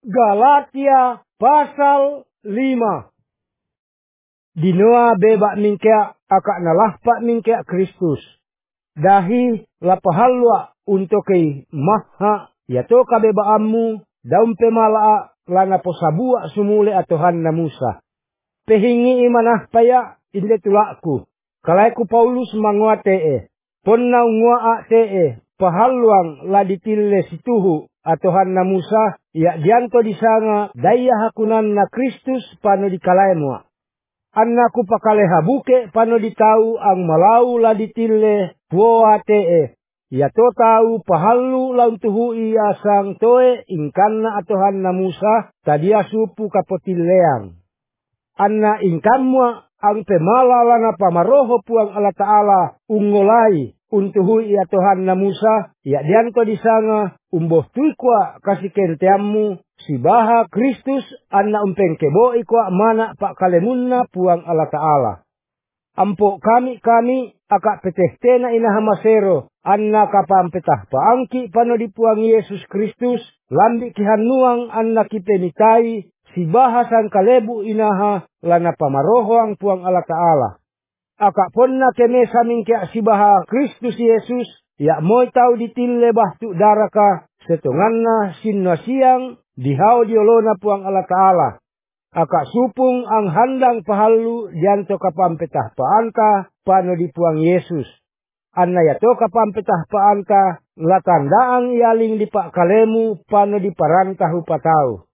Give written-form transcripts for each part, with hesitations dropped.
Galatia pasal 5. Dinoa bebak mingkea akak nalahpak mingkea Kristus. Dahi lapahalwa untokei maha yato kabebaamu daun pemalaa lana posabua sumule atohan na Musa. Pehingi imanah paya inde tulaku. Kalaiku Paulus mangua tee. Ponna ngua tee. Pahaluang la ditille situhu atohan na Musa. Ya dianto disanga daya hakunan na Kristus pano di kalaemua. Annaku pakaleha buke pano ditau ang malau la ditille puoa tee. Ya to tau pahalu laun tuhui asang toe ingkanna atohan na Musa tadia supu kapotilleang. Anna ingkamua ang pemala lana pamaroho puang Allah Ta'ala ungolai untuhui atohan na Musa ya dianto disanga umboh tuikwa kasih kenteammu sibaha Kristus anna umpeng keboi kwa mana pak kalemunna puang Allah Ta'ala. Ampo kami akak petehtena inahamasero anna kapampetah paangki pano di puang Yesus Kristus lambi kihanuang anna kipenitai sibaha sang kalebu inaha lana pamarohoang puang Allah Ta'ala. Akak ponna kemesa mingkea sibaha Kristus Yesus ya moi tau ditille bahtu daraka setonganna sinna siang dihau diolona puang Allah Ta'ala. Akak supung ang handang pahalu dianto kapampetah paanta pano di puang Yesus. Anna yato kapampetah paanta latandaang yaling di pak kalemu pano di parantahu patau.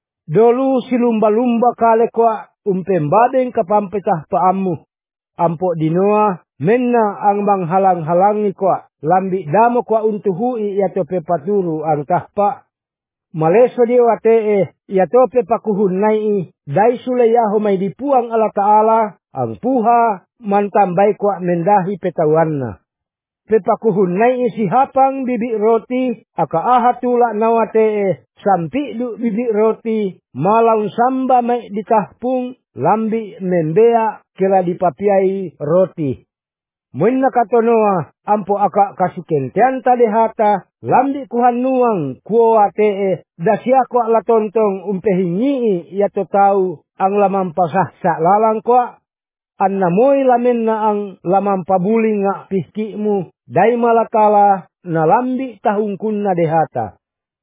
Dolu silumba-lumba kale kwa umpembadeng kapampetah paamu. Ampo dinoa menna ang manghalang-halangi kwa lambi damo kwa untuhui yato pepaturu ang tahpa. Maleso dewa tee yato pepakuhun nai dai sule yaho may dipuang Allah Ta'ala ang puha mantambai kwa mendahi petawanna. Pepakuhun nai sihapang bibi roti aka ahatula nawa tee sampi du bibi roti malaun samba may ditahpung lambi membea kela dipapiai roti. Munna katonoa ampo aka kasikentean tadehata lambi kuhanuang kuoa tee dasya kwa latontong umpehingi yato tau ang lamampasah sa lalang kwa. Anna moi lamenna ang lamampabuling nga pihkimu dai malakala na lambi tahungkunna dehata.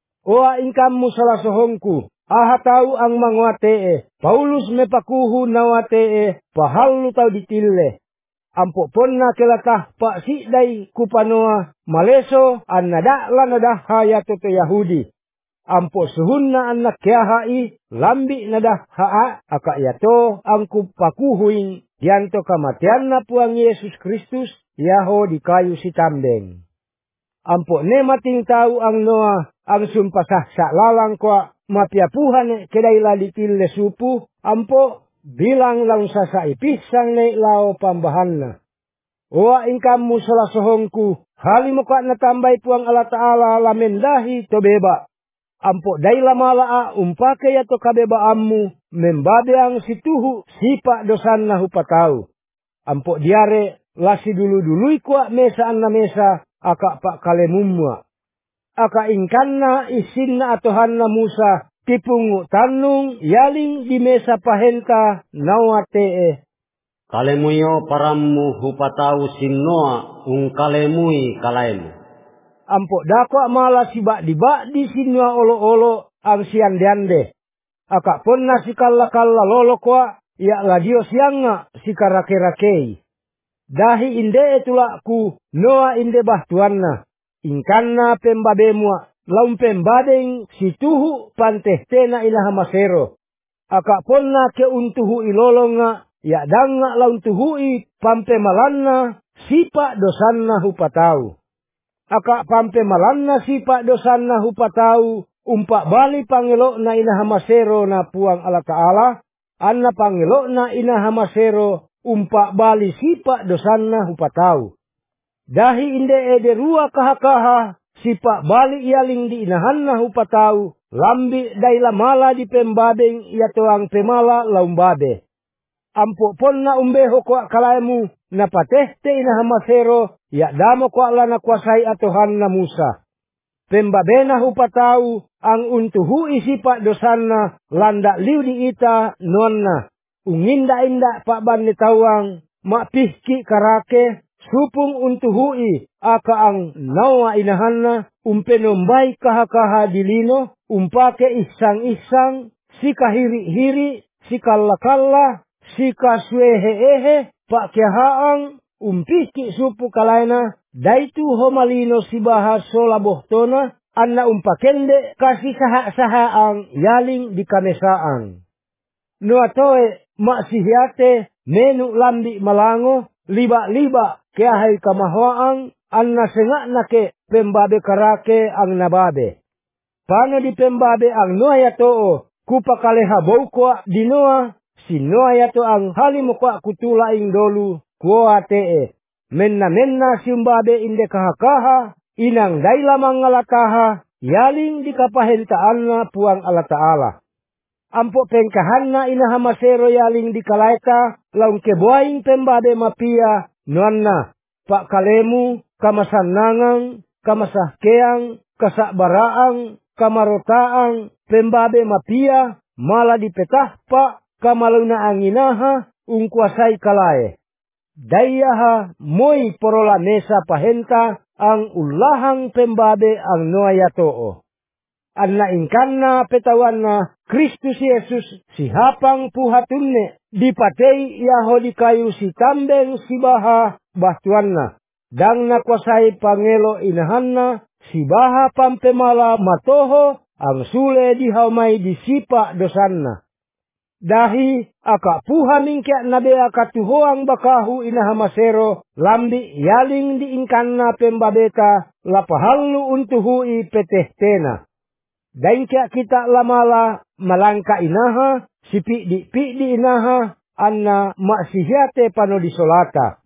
Oa ingkammu salah sohongku aha tau ang mangwa tee Paulus mepakuhu nawa tee pahalu tau ditille. Ampo ponna kelatah pak sidai kupanoa maleso annada lanadah hayato to Yahudi. Ampo suhunna anak kiahai lambi nadah haa aka yato ang kupakuhuing dianto kamatianna puang Yesus Kristus yaho di kayu sitambeng. Ampo ne mating tau ang noa ang sumpasah sa lalang kwa mapiapuhan kedai laditille supu ampo bilang lang sa ipisang na lao pambahanna. Oa ingkammu salah sohongku hali mo ka natambay puang Allah Ta'ala lamendahi to beba. Ampo day lamalaa umpake yato kabebaammu membabe ang situhu sipa dosan na hupatau. Ampo diare lasi dulu-dului kwa mesaan na mesa aka pak kalemumwa. Aka ingkanna isinna atohanna Musa tipungu tanung yaling di mesa pahenta nawa tee. Kalemuyo parammu hupatau sinnoa kalemui kalaimu. Ampo dakwa mala sibak di sinnoa olo-olo ang siandende. Akak ponna sikalla-kalla lolo kwa ya ladio sianga sikarake-rakei. Dahi inde etulaku noa inde bahtuanna. Ingkanna pembabemua laum pembadeng situhu pantehtena inahamasero. Akak ponna ke untuhu ilolonga ya danga laun tuhui pampemalanna sipa dosanna hupatau. Akak pampemalanna sipa dosanna hupatau umpak bali pangelok na inahamasero na puang Allah Ta'ala. Anna pangelok na inahamasero umpak bali sipa dosanna hupatau. Dahi inde ederua kaha-kaha sipa bali ialing di inahanna hupatau lambi daila mala di pembabeng yato ang pemala laumbabe. Ampo ponna umbeho kwa kalaimu na patehte inahamasero ya damo kwa lana kuasai atohan na Musa. pembabena hupatau ang untuhu isipa dosanna landak liu di ita nonna. Unginda-inda pak bani tawang mapihki karake supung untuhui aka ang nawa inahanna umpenombai kaha-kaha dilino umpake isang-isang sika hiri-hiri sika kalla sika suehe-ehe pak kiahaang umpihki supu kalaina daitu homalino sibaha sola bohtona anna umpakende kasih saha-sahaang yaling di kamesaan. Nuatoe maksihiate menu lambi malango liba-liba kiahai kamahwaang anna sengakna ke pembabe karake ang nababe. Pano di pembabe ang noaya too kupakaleha baukoa di noa si noaya to ang halimukwa kutulaing dolu kuoa tee. Menna siumbabe inde kaha-kaha inang dailamang alataha yaling di kapahentaanna puang Allah Ta'ala. Ampo pengkahanna inahamasero yaling di kalaita laung kebuaing pembabe mapia nuanna pak kalemu kamasannangang kamasahkeang kasakbaraang kamarotaang pembabe mapia mala dipetah pak kamaluna anginaha ungkuasai kalae. Dayaha moi porola mesa pahenta ang ulahang pembabe ang noaya too. Anna ingkanna petawanna Kristus Yesus si hapang puhatunne dipatei iaho di kayu si tambeng sibaha bahtuanna. Dang nakuasai pangelo inahanna sibaha pampemala matoho ang sule dihaumai disipa dosanna. Dahi aka puha mingkya nabea katuhoang bakahu inahamasero lambi yaling diingkanna pembabeta lapahallu untuhui petehtena. Daingkya kita lamala malangka inaha sipi di inaha anna maksihiate pano disolata.